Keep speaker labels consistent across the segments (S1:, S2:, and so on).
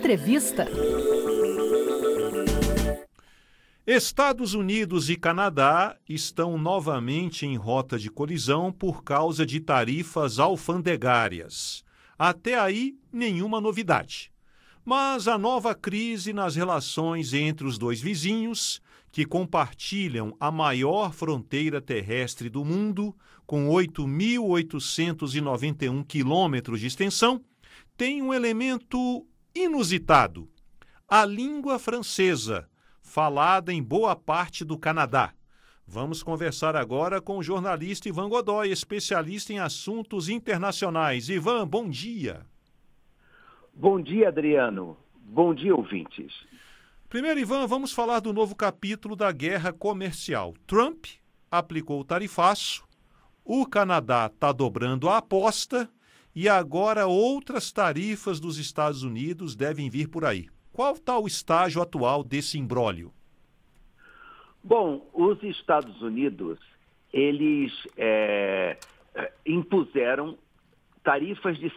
S1: Entrevista.
S2: Estados Unidos e Canadá estão novamente em rota de colisão por causa de tarifas alfandegárias. Até aí, nenhuma novidade. Mas a nova crise nas relações entre os dois vizinhos, que compartilham a maior fronteira terrestre do mundo, com 8.891 quilômetros de extensão, tem um elemento inusitado: a língua francesa, falada em boa parte do Canadá. Vamos conversar agora com o jornalista Ivan Godoy, especialista em assuntos internacionais. Ivan, bom dia.
S3: Bom dia, Adriano. Bom dia, ouvintes.
S2: Primeiro, Ivan, vamos falar do novo capítulo da guerra comercial. Trump aplicou o tarifaço, o Canadá está dobrando a aposta e agora outras tarifas dos Estados Unidos devem vir por aí. Qual está o estágio atual desse imbróglio?
S3: Bom, os Estados Unidos, eles impuseram tarifas de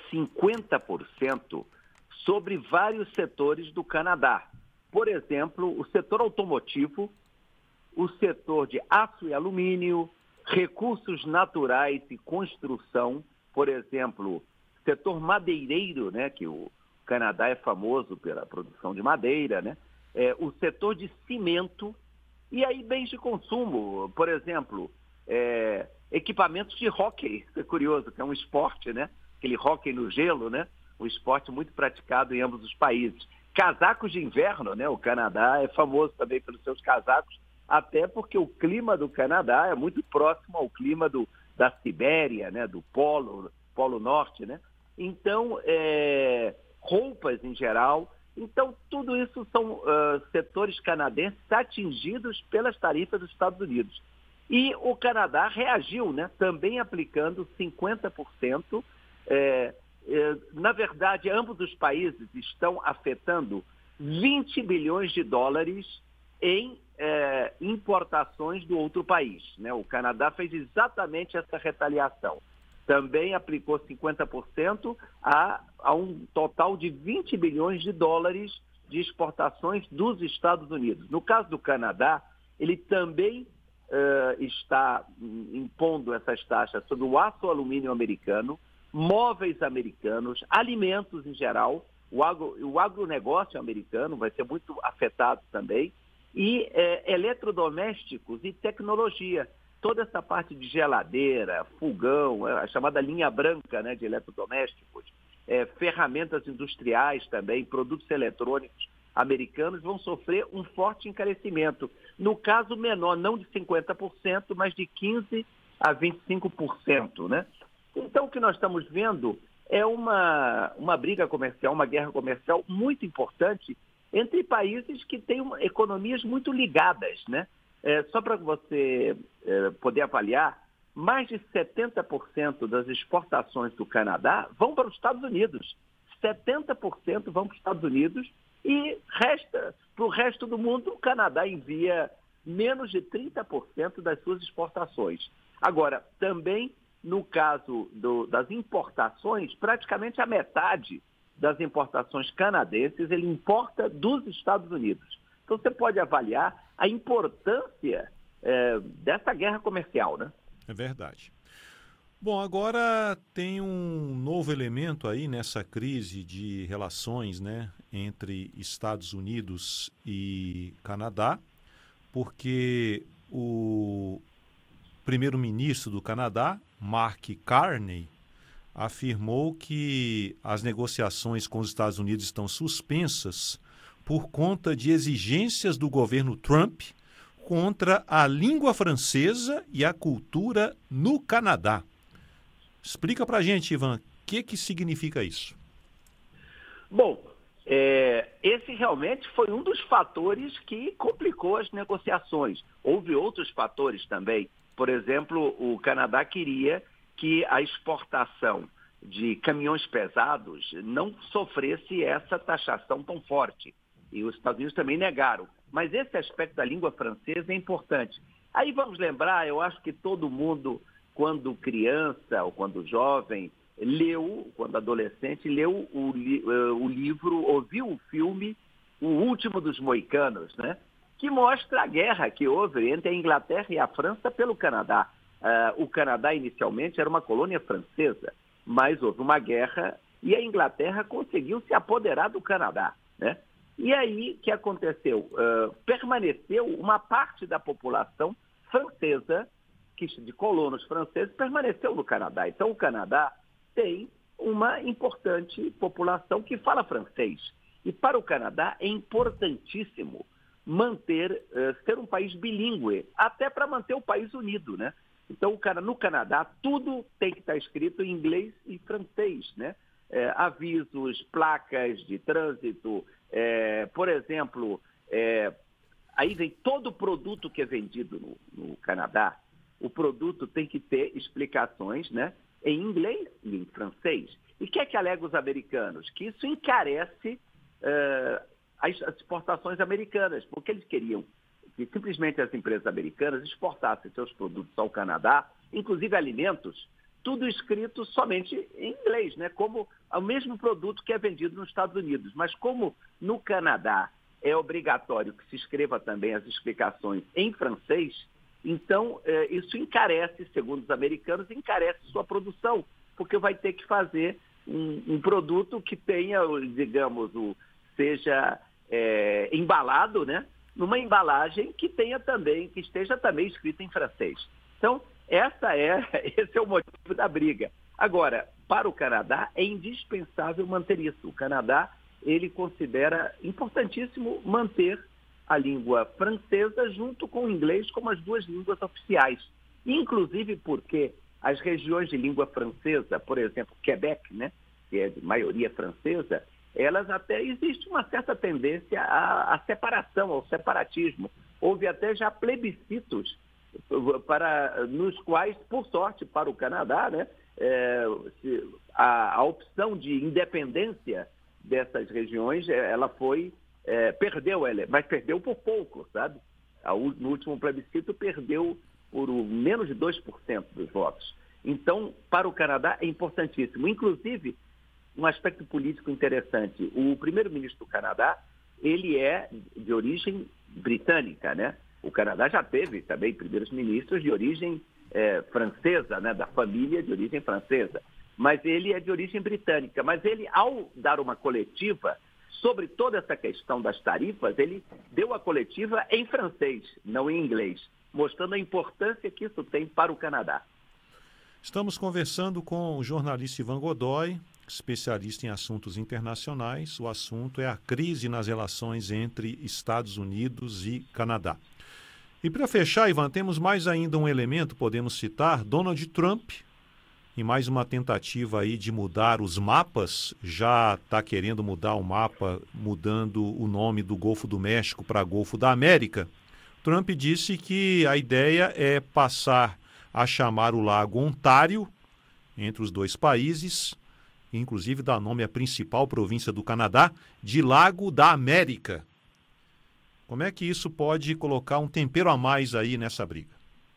S3: 50% sobre vários setores do Canadá. Por exemplo, o setor automotivo, o setor de aço e alumínio, recursos naturais e construção, por exemplo, setor madeireiro, né, que o Canadá é famoso pela produção de madeira, né? O setor de cimento e aí bens de consumo, por exemplo, equipamentos de hóquei, isso é curioso, que é um esporte, né? Aquele hóquei no gelo, né? Um esporte muito praticado em ambos os países. Casacos de inverno, né? O Canadá é famoso também pelos seus casacos, até porque o clima do Canadá é muito próximo ao clima da Sibéria, né? Do Polo Norte, né? Então, roupas em geral. Então, tudo isso são setores canadenses atingidos pelas tarifas dos Estados Unidos. E o Canadá reagiu, né? Também aplicando 50%. Na verdade, ambos os países estão afetando 20 bilhões de dólares em importações do outro país, né? O Canadá fez exatamente essa retaliação. Também aplicou 50% a um total de 20 bilhões de dólares de exportações dos Estados Unidos. No caso do Canadá, ele também está impondo essas taxas sobre o aço alumínio americano, móveis americanos, alimentos em geral, o agronegócio americano vai ser muito afetado também, e eletrodomésticos e tecnologia. Toda essa parte de geladeira, fogão, a chamada linha branca, né, de eletrodomésticos, ferramentas industriais também, produtos eletrônicos americanos vão sofrer um forte encarecimento. No caso menor, não de 50%, mas de 15% a 25%, né? Então, o que nós estamos vendo é uma briga comercial, uma guerra comercial muito importante entre países que têm economias muito ligadas, né? Só para você poder avaliar, mais de 70% das exportações do Canadá vão para os Estados Unidos. 70% vão para os Estados Unidos e para o resto do mundo, o Canadá envia menos de 30% das suas exportações. Agora, também no caso das importações, praticamente a metade das importações canadenses ele importa dos Estados Unidos. Então, você pode avaliar a importância dessa guerra comercial, né?
S2: É verdade. Bom, agora tem um novo elemento aí nessa crise de relações, né, entre Estados Unidos e Canadá, porque o primeiro-ministro do Canadá, Mark Carney, afirmou que as negociações com os Estados Unidos estão suspensas por conta de exigências do governo Trump contra a língua francesa e a cultura no Canadá. Explica para a gente, Ivan, o que significa isso?
S3: Bom, esse realmente foi um dos fatores que complicou as negociações. Houve outros fatores também. Por exemplo, o Canadá queria que a exportação de caminhões pesados não sofresse essa taxação tão forte. E os Estados Unidos também negaram. Mas esse aspecto da língua francesa é importante. Aí vamos lembrar, eu acho que todo mundo, quando criança ou quando jovem, leu, quando adolescente, leu o livro, ouviu o filme O Último dos Moicanos, né? Que mostra a guerra que houve entre a Inglaterra e a França pelo Canadá. O Canadá, inicialmente, era uma colônia francesa, mas houve uma guerra e a Inglaterra conseguiu se apoderar do Canadá, né? E aí, o que aconteceu? Permaneceu uma parte da população francesa, de colonos franceses, permaneceu no Canadá. Então, o Canadá tem uma importante população que fala francês. E para o Canadá é importantíssimo ser um país bilíngue, até para manter o país unido, né? Então, no Canadá, tudo tem que estar escrito em inglês e francês, né? Avisos, placas de trânsito, por exemplo, aí vem todo produto que é vendido no Canadá, o produto tem que ter explicações, né, em inglês e em francês. E o que é que alegam os americanos? Que isso encarece as exportações americanas, porque eles queriam que simplesmente as empresas americanas exportassem seus produtos ao Canadá, inclusive alimentos, tudo escrito somente em inglês, né? Como o mesmo produto que é vendido nos Estados Unidos. Mas como no Canadá é obrigatório que se escreva também as explicações em francês, então isso encarece, segundo os americanos, encarece sua produção, porque vai ter que fazer um produto que tenha, digamos, seja embalado, né? Numa embalagem que esteja também escrita em francês. Então, esse é o motivo da briga. Agora, para o Canadá, é indispensável manter isso. O Canadá, ele considera importantíssimo manter a língua francesa junto com o inglês como as duas línguas oficiais. Inclusive porque as regiões de língua francesa, por exemplo, Quebec, né, que é de maioria francesa, elas até existe uma certa tendência à separação, ao separatismo. Houve até já plebiscitos nos quais, por sorte para o Canadá, né, a opção de independência dessas regiões, ela perdeu ela, mas perdeu por pouco, sabe? No último plebiscito perdeu por menos de 2% dos votos. Então, para o Canadá é importantíssimo. Inclusive, um aspecto político interessante. O primeiro-ministro do Canadá, ele é de origem britânica, né? O Canadá já teve também primeiros-ministros de origem francesa, né? Da família de origem francesa. Mas ele é de origem britânica. Mas ele, ao dar uma coletiva sobre toda essa questão das tarifas, ele deu a coletiva em francês, não em inglês, mostrando a importância que isso tem para o Canadá.
S2: Estamos conversando com o jornalista Ivan Godoy, especialista em assuntos internacionais. O assunto é a crise nas relações entre Estados Unidos e Canadá. E para fechar, Ivan, temos mais ainda um elemento, podemos citar, Donald Trump, em mais uma tentativa aí de mudar os mapas, já está querendo mudar o mapa, mudando o nome do Golfo do México para Golfo da América. Trump disse que a ideia é passar a chamar o Lago Ontário, entre os dois países, inclusive dar nome à principal província do Canadá, de Lago da América. Como é que isso pode colocar um tempero a mais aí nessa briga?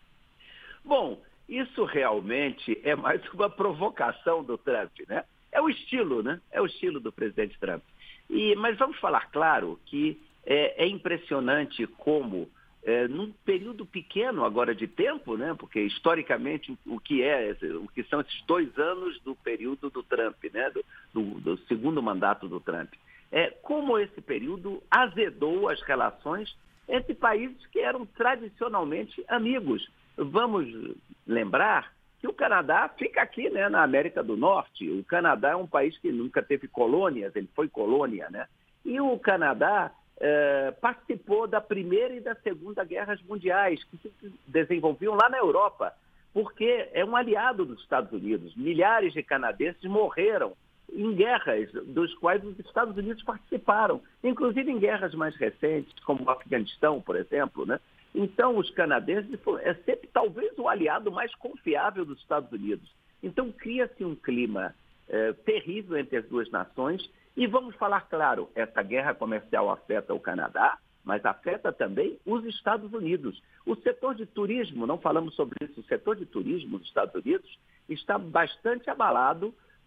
S3: Bom, isso realmente é mais uma provocação do Trump, né? É o estilo, né? É o estilo do presidente Trump. Mas vamos falar claro que é impressionante como, num período pequeno agora de tempo, né? Porque historicamente o que são esses 2 anos do período do Trump, né? Do segundo mandato do Trump. Como esse período azedou as relações entre países que eram tradicionalmente amigos. Vamos lembrar que o Canadá fica aqui, né, na América do Norte. O Canadá é um país que nunca teve colônias, ele foi colônia, né? E o Canadá participou da Primeira e da Segunda Guerras Mundiais, que se desenvolviam lá na Europa, porque é um aliado dos Estados Unidos. Milhares de canadenses morreram em guerras dos quais os Estados Unidos participaram, inclusive em guerras mais recentes, como o Afeganistão, por exemplo, né? Então, os canadenses é sempre talvez o aliado mais confiável dos Estados Unidos. Então, cria-se um clima terrível entre as duas nações. E vamos falar claro, essa guerra comercial afeta o Canadá, mas afeta também os Estados Unidos. O setor de turismo, não falamos sobre isso, o setor de turismo dos Estados Unidos está bastante abalado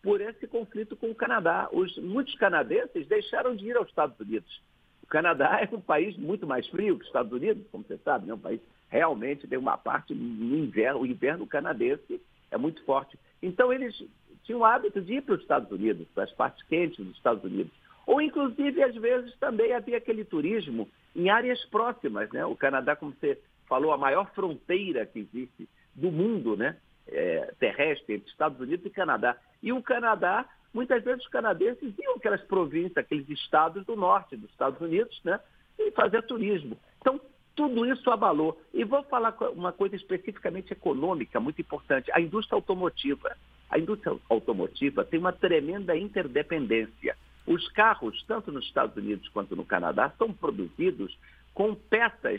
S3: por esse conflito com o Canadá. Muitos canadenses deixaram de ir aos Estados Unidos. O Canadá é um país muito mais frio que os Estados Unidos, como você sabe, né? Um país realmente tem uma parte no inverno. O inverno canadense é muito forte. Então, eles tinham o hábito de ir para os Estados Unidos, para as partes quentes dos Estados Unidos. Ou, inclusive, às vezes, também havia aquele turismo em áreas próximas, né? O Canadá, como você falou, a maior fronteira que existe do mundo, né? Terrestre, entre Estados Unidos e Canadá. E o Canadá, muitas vezes os canadenses iam aquelas províncias, aqueles estados do norte dos Estados Unidos, né? E fazer turismo. Então, tudo isso abalou. E vou falar uma coisa especificamente econômica, muito importante. A indústria automotiva. A indústria automotiva tem uma tremenda interdependência. Os carros, tanto nos Estados Unidos quanto no Canadá, são produzidos com peças.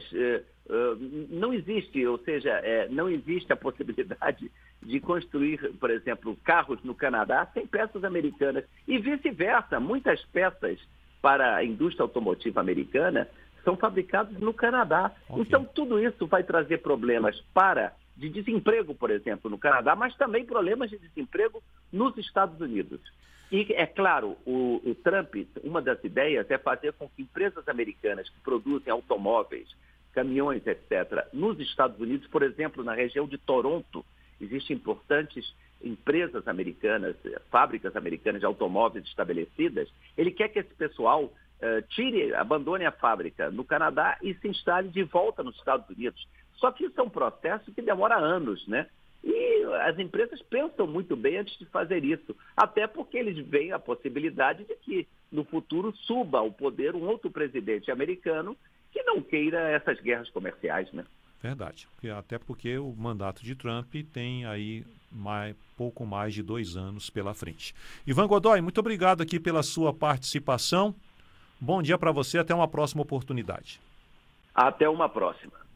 S3: Não existe, ou seja, não existe a possibilidade de construir, por exemplo, carros no Canadá sem peças americanas. E vice-versa, muitas peças para a indústria automotiva americana são fabricadas no Canadá. Okay. Então, tudo isso vai trazer problemas de desemprego, por exemplo, no Canadá, mas também problemas de desemprego nos Estados Unidos. E, é claro, o Trump, uma das ideias é fazer com que empresas americanas que produzem automóveis, caminhões, etc., nos Estados Unidos, por exemplo, na região de Toronto, existem importantes empresas americanas, fábricas americanas de automóveis estabelecidas. Ele quer que esse pessoal abandone a fábrica no Canadá e se instale de volta nos Estados Unidos. Só que isso é um processo que demora anos, né? E as empresas pensam muito bem antes de fazer isso, até porque eles veem a possibilidade de que no futuro suba ao poder um outro presidente americano que não queira essas guerras comerciais, né?
S2: Verdade, até porque o mandato de Trump tem aí pouco mais de 2 anos pela frente. Ivan Godoy, muito obrigado aqui pela sua participação. Bom dia para você, até uma próxima oportunidade.
S3: Até uma próxima.